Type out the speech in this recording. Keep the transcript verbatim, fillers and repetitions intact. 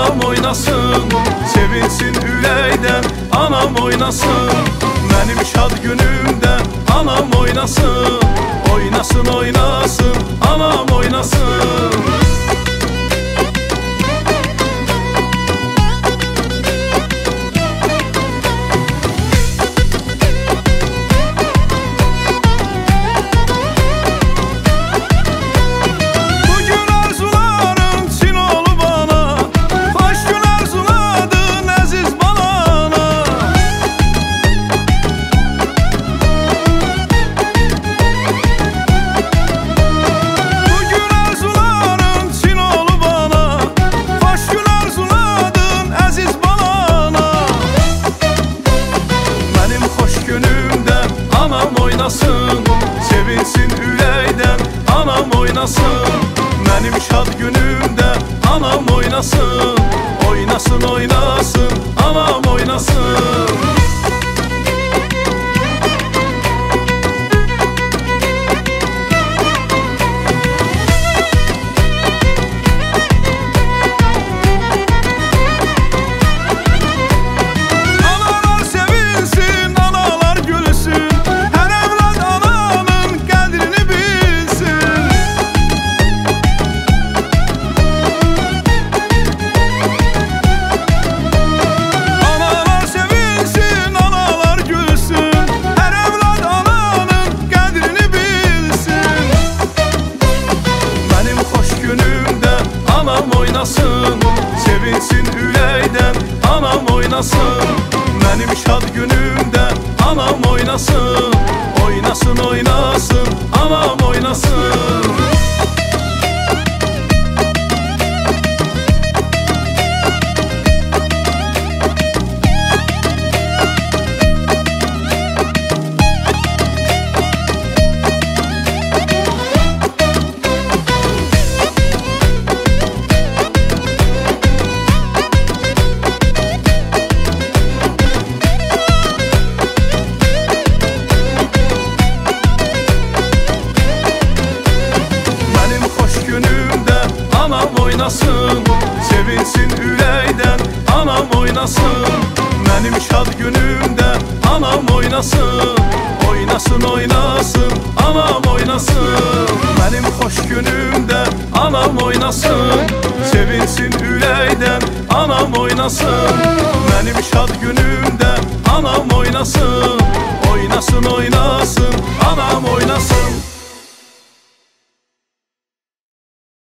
anam oynasın, sevinsin ürəkdən anam oynasın. Mənim şad günümdə anam oynasın, oynasın oynasın anam oynasın. Sevinsin ürəkdən anam oynasın, mənim şad günümdə anam oynasın, oynasın oynasın anam oynasın. Sevinsin ürəkdən anam oynasın, mənim şad günümdə anam oynasın, oynasın oynasın anam oynasın. Sevinsin ürəkdən anam oynasın, mənim şad günümdə anam oynasın, oynasın oynasın anam oynasın. Mənim xoş günümdə anam oynasın, sevinsin ürəkdən anam oynasın, mənim şad günümdə anam oynasın, oynasın oynasın anam oynasın.